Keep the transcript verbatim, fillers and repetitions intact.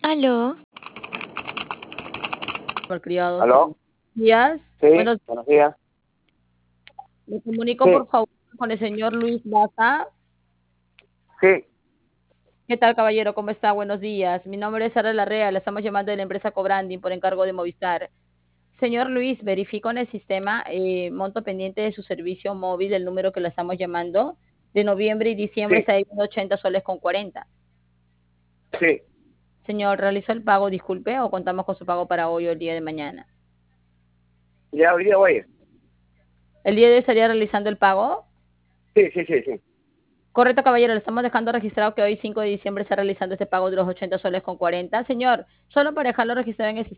Aló. Malcriados. ¿Aló? Días. Sí, Buenos, buenos días. me comunico Sí, por favor con el señor Luis Maza. sí, ¿Qué tal, caballero? ¿Cómo está? Buenos días. Mi nombre es Sara Larrea, le estamos llamando de la empresa Cobranding por encargo de Movistar. Señor Luis, verifico en el sistema eh, monto pendiente de su servicio móvil, el número que le estamos llamando, de noviembre y diciembre sí, está ahí ochenta soles con cuarenta. sí. Señor, ¿realizó el pago, disculpe, o contamos con su pago para hoy o el día de mañana? Ya hoy día voy. ¿El día de hoy estaría realizando el pago? Sí, sí, sí, sí. Correcto, caballero, le estamos dejando registrado que hoy cinco de diciembre está realizando este pago de los ochenta soles con cuarenta. Señor, solo para dejarlo registrado en el sistema.